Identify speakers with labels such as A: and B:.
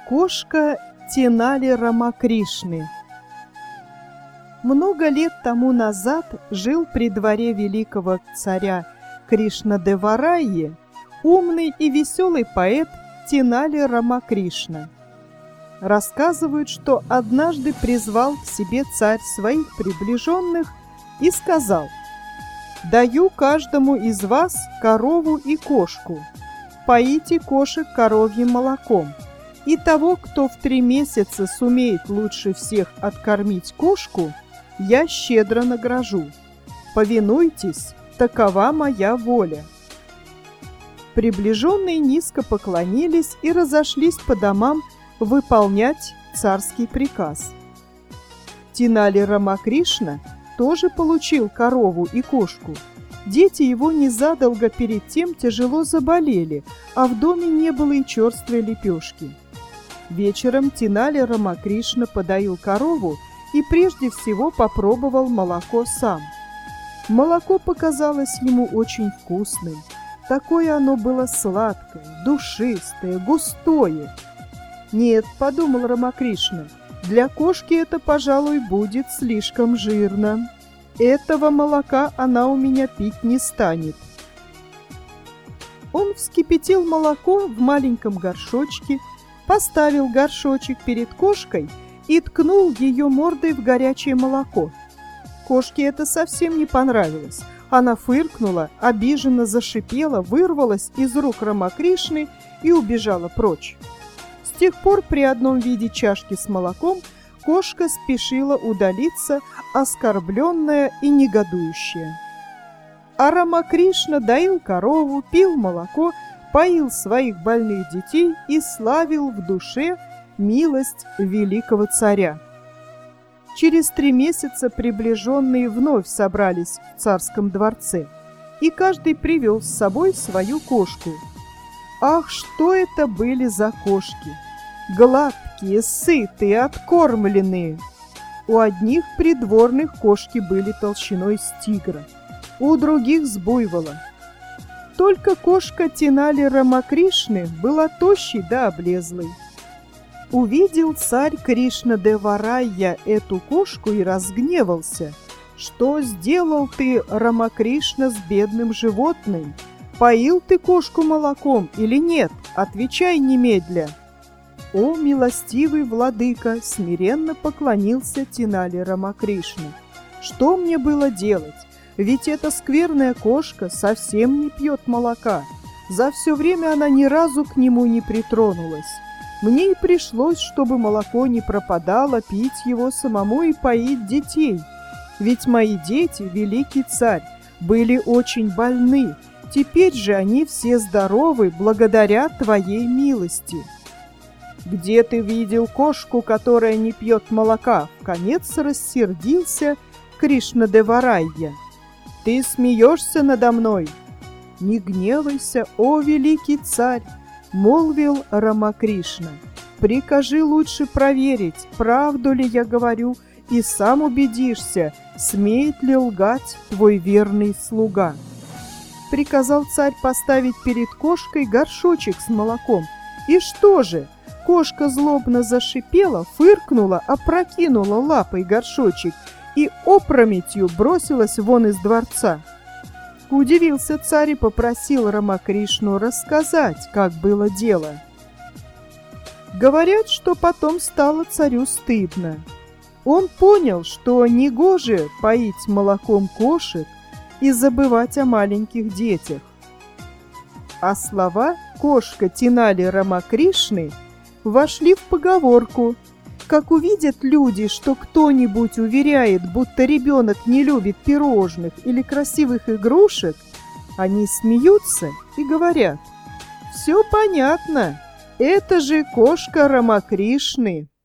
A: Кошка Тенали Рамакришны. Много лет тому назад жил при дворе великого царя Кришнадеварайи умный и веселый поэт Тенали Рамакришна. Рассказывают, что однажды призвал к себе царь своих приближенных и сказал: «Даю каждому из вас корову и кошку. Поите кошек коровьим молоком. И того, кто в 3 месяца сумеет лучше всех откормить кошку, я щедро награжу. Повинуйтесь, такова моя воля». Приближенные низко поклонились и разошлись по домам выполнять царский приказ. Тенали Рамакришна тоже получил корову и кошку. Дети его незадолго перед тем тяжело заболели, а в доме не было и черствой лепешки. Вечером Тенали Рамакришна подоил корову и прежде всего попробовал молоко сам. Молоко показалось ему очень вкусным. Такое оно было сладкое, душистое, густое. «Нет, — подумал Рамакришна, — для кошки это, пожалуй, будет слишком жирно. Этого молока она у меня пить не станет». Он вскипятил молоко в маленьком горшочке, поставил горшочек перед кошкой и ткнул ее мордой в горячее молоко. Кошке это совсем не понравилось. Она фыркнула, обиженно зашипела, вырвалась из рук Рамакришны и убежала прочь. С тех пор при одном виде чашки с молоком кошка спешила удалиться, оскорбленная и негодующая. А Рамакришна доил корову, пил молоко, поил своих больных детей и славил в душе милость великого царя. Через 3 месяца приближенные вновь собрались в царском дворце, и каждый привел с собой свою кошку. Ах, что это были за кошки! Гладкие, сытые, откормленные. У одних придворных кошки были толщиной с тигра, у других с буйвола. Только кошка Тенали Рамакришны была тощей да облезлой. Увидел царь Кришнадеварайя эту кошку и разгневался. «Что сделал ты, Рамакришна, с бедным животным? Поил ты кошку молоком или нет? Отвечай немедля!» «О, милостивый владыка!» — смиренно поклонился Тенали Рамакришна. «Что мне было делать? Ведь эта скверная кошка совсем не пьет молока. За все время она ни разу к нему не притронулась. Мне и пришлось, чтобы молоко не пропадало, пить его самому и поить детей. Ведь мои дети, великий царь, были очень больны. Теперь же они все здоровы благодаря твоей милости». «Где ты видел кошку, которая не пьет молока?» — вконец рассердился Кришнадеварайя. «Ты смеешься надо мной?» «Не гневайся, о великий царь!» — молвил Рамакришна. «Прикажи лучше проверить, правду ли я говорю, и сам убедишься, смеет ли лгать твой верный слуга». Приказал царь поставить перед кошкой горшочек с молоком. И что же? Кошка злобно зашипела, фыркнула, опрокинула лапой горшочек и опрометью бросилась вон из дворца. Удивился царь и попросил Рамакришну рассказать, как было дело. Говорят, что потом стало царю стыдно. Он понял, что негоже поить молоком кошек и забывать о маленьких детях. А слова «кошка Тенали Рамакришны» вошли в поговорку. Как увидят люди, что кто-нибудь уверяет, будто ребенок не любит пирожных или красивых игрушек, они смеются и говорят: «Все понятно, это же кошка Рамакришны».